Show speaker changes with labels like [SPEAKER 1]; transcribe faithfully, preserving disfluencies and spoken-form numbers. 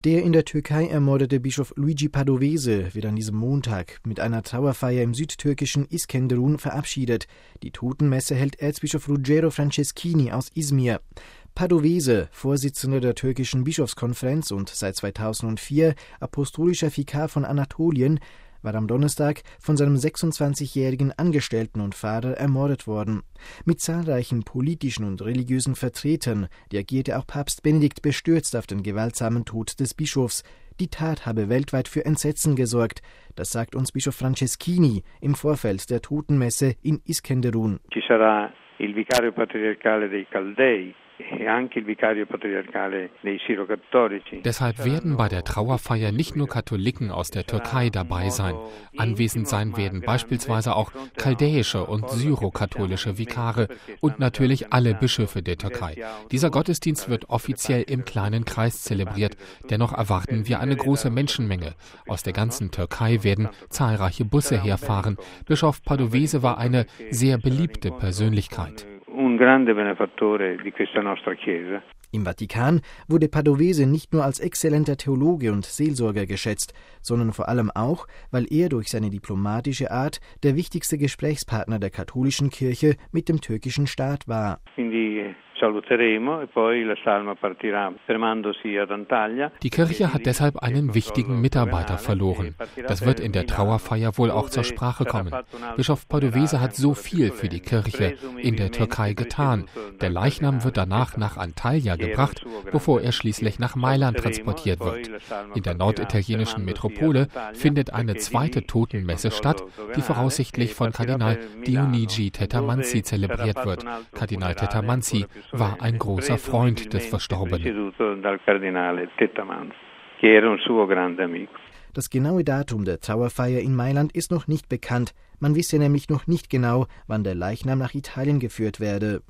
[SPEAKER 1] Der in der Türkei ermordete Bischof Luigi Padovese wird an diesem Montag mit einer Trauerfeier im südtürkischen Iskenderun verabschiedet. Die Totenmesse hält Erzbischof Ruggero Franceschini aus Izmir. Padovese, Vorsitzender der türkischen Bischofskonferenz und seit zweitausendvier apostolischer Vikar von Anatolien, war am Donnerstag von seinem sechsundzwanzigjährigen Angestellten und Pfarrer ermordet worden. Mit zahlreichen politischen und religiösen Vertretern reagierte auch Papst Benedikt bestürzt auf den gewaltsamen Tod des Bischofs. Die Tat habe weltweit für Entsetzen gesorgt. Das sagt uns Bischof Franceschini im Vorfeld der Totenmesse in Iskenderun.
[SPEAKER 2] Ci sarà il vicario patriarcale dei Caldei.
[SPEAKER 3] Deshalb werden bei der Trauerfeier nicht nur Katholiken aus der Türkei dabei sein. Anwesend sein werden beispielsweise auch chaldäische und syrokatholische Vikare und natürlich alle Bischöfe der Türkei. Dieser Gottesdienst wird offiziell im kleinen Kreis zelebriert. Dennoch erwarten wir eine große Menschenmenge. Aus der ganzen Türkei werden zahlreiche Busse herfahren. Bischof Padovese war eine sehr beliebte Persönlichkeit.
[SPEAKER 2] Un grande benefattore di questa nostra Chiesa.
[SPEAKER 1] Im Vatikan wurde Padovese nicht nur als exzellenter Theologe und Seelsorger geschätzt, sondern vor allem auch, weil er durch seine diplomatische Art der wichtigste Gesprächspartner der katholischen Kirche mit dem türkischen Staat war.
[SPEAKER 3] Die Kirche hat deshalb einen wichtigen Mitarbeiter verloren. Das wird in der Trauerfeier wohl auch zur Sprache kommen. Bischof Padovese hat so viel für die Kirche in der Türkei getan. Der Leichnam wird danach nach Antalya gebracht, bevor er schließlich nach Mailand transportiert wird. In der norditalienischen Metropole findet eine zweite Totenmesse statt, die voraussichtlich von Kardinal Dionigi Tettamanzi zelebriert wird. Kardinal Tettamanzi war ein großer Freund des Verstorbenen.
[SPEAKER 1] Das genaue Datum der Trauerfeier in Mailand ist noch nicht bekannt. Man wisse nämlich noch nicht genau, wann der Leichnam nach Italien geführt werde.